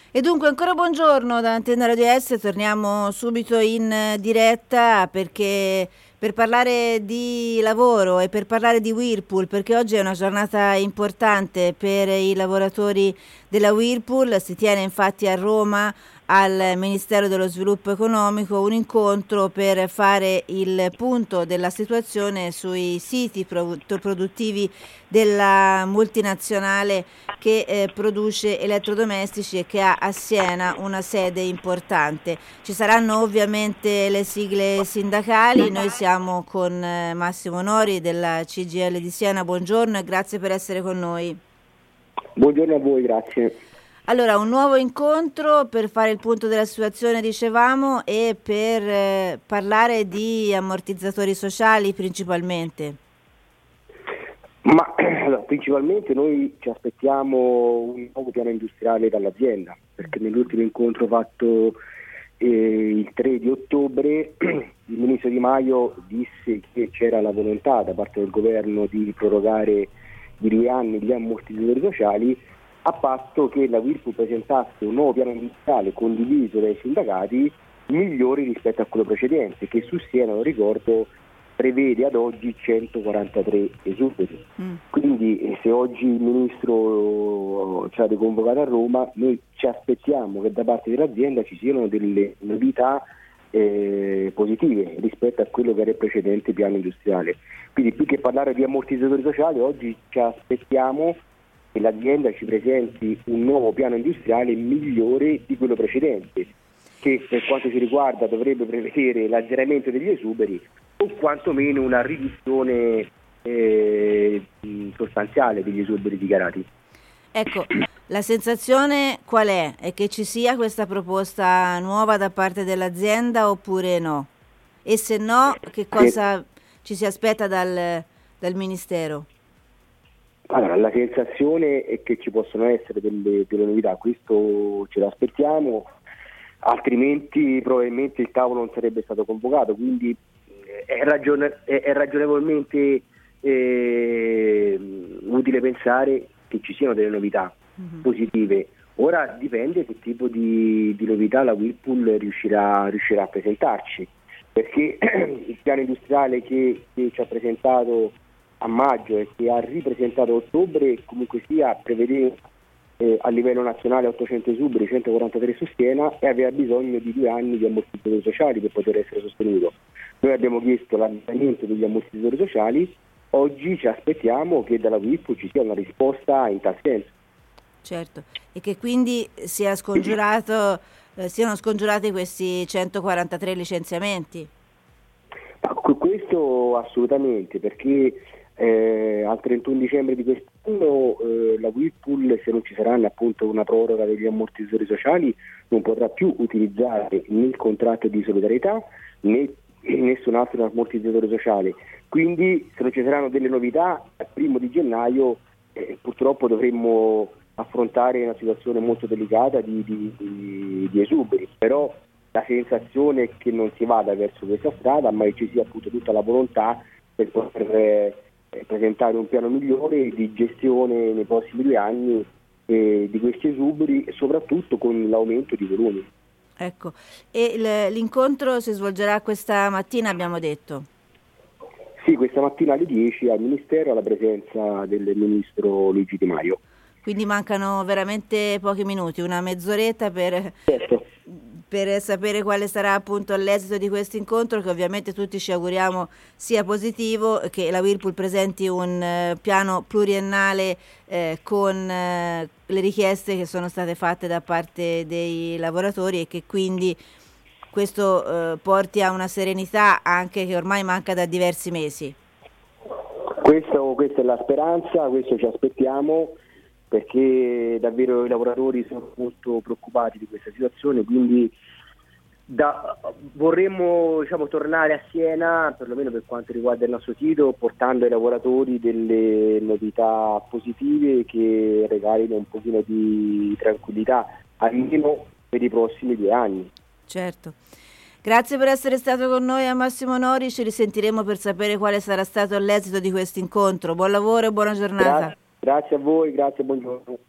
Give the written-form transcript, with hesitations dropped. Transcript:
E dunque ancora buongiorno da Antenna Radio S, torniamo subito in diretta per parlare di lavoro e per parlare di Whirlpool, perché oggi è una giornata importante per i lavoratori della Whirlpool. Si tiene infatti a Roma al Ministero dello Sviluppo Economico un incontro per fare il punto della situazione sui siti produttivi della multinazionale che produce elettrodomestici e che ha a Siena una sede importante. Ci saranno ovviamente le sigle sindacali. Noi siamo con Massimo Nori della CGIL di Siena. Buongiorno e grazie per essere con noi. Buongiorno a voi, grazie. Allora, un nuovo incontro per fare il punto della situazione, dicevamo, e per parlare di ammortizzatori sociali principalmente. Ma allora, principalmente noi ci aspettiamo un nuovo piano industriale dall'azienda, perché nell'ultimo incontro fatto il 3 di ottobre il ministro Di Maio disse che c'era la volontà da parte del governo di prorogare di 2 anni gli ammortizzatori sociali, a patto che la Whirlpool presentasse un nuovo piano industriale condiviso dai sindacati migliori rispetto a quello precedente, che su Siena, lo ricordo, prevede ad oggi 143 esuberi. Quindi se oggi il ministro ci ha riconvocato a Roma, noi ci aspettiamo che da parte dell'azienda ci siano delle novità positive rispetto a quello che era il precedente piano industriale. Quindi più che parlare di ammortizzatori sociali, oggi ci aspettiamo che l'azienda ci presenti un nuovo piano industriale migliore di quello precedente, che per quanto ci riguarda dovrebbe prevedere l'azzeramento degli esuberi o quantomeno una riduzione sostanziale degli esuberi dichiarati. Ecco, la sensazione qual è? È che ci sia questa proposta nuova da parte dell'azienda oppure no? E se no, che cosa ci si aspetta dal Ministero? Allora, la sensazione è che ci possono essere delle novità, questo ce l'aspettiamo, altrimenti probabilmente il tavolo non sarebbe stato convocato, quindi è ragionevolmente utile pensare che ci siano delle novità positive. Ora dipende che tipo di novità la Whirlpool riuscirà a presentarci, perché il piano industriale che ci ha presentato a maggio e che ha ripresentato a ottobre comunque sia prevedeva a livello nazionale 800 esuberi, 143 su Siena, e aveva bisogno di 2 anni di ammortizzatori sociali per poter essere sostenuto. Noi abbiamo chiesto l'allenamento degli ammortizzatori sociali, oggi ci aspettiamo che dalla Whirlpool ci sia una risposta in tal senso. Certo, e che quindi siano scongiurati questi 143 licenziamenti. Ma questo assolutamente, perché al 31 dicembre di quest'anno la Whirlpool, se non ci saranno appunto una proroga degli ammortizzatori sociali, non potrà più utilizzare né il contratto di solidarietà né nessun altro ammortizzatore sociale. Quindi se non ci saranno delle novità al 1 di gennaio purtroppo dovremmo affrontare una situazione molto delicata di esuberi, però la sensazione è che non si vada verso questa strada, ma che ci sia appunto tutta la volontà per poter presentare un piano migliore di gestione nei prossimi 2 anni di questi esuberi, soprattutto con l'aumento di volumi. Ecco, e l'incontro si svolgerà questa mattina, abbiamo detto? Sì, questa mattina alle 10 al Ministero, alla presenza del Ministro Luigi Di Maio. Quindi mancano veramente pochi minuti, una mezz'oretta per sapere quale sarà appunto l'esito di questo incontro, che ovviamente tutti ci auguriamo sia positivo, che la Whirlpool presenti un piano pluriennale con le richieste che sono state fatte da parte dei lavoratori, e che quindi questo porti a una serenità anche che ormai manca da diversi mesi. Questa è la speranza, questo ci aspettiamo, perché davvero i lavoratori sono molto preoccupati di questa situazione, quindi vorremmo tornare a Siena, perlomeno per quanto riguarda il nostro sito, portando ai lavoratori delle novità positive che regalino un pochino di tranquillità, almeno per i prossimi 2 anni. Certo. Grazie per essere stato con noi a Massimo Nori, ci risentiremo per sapere quale sarà stato l'esito di questo incontro. Buon lavoro e buona giornata. Grazie a voi, grazie, buongiorno.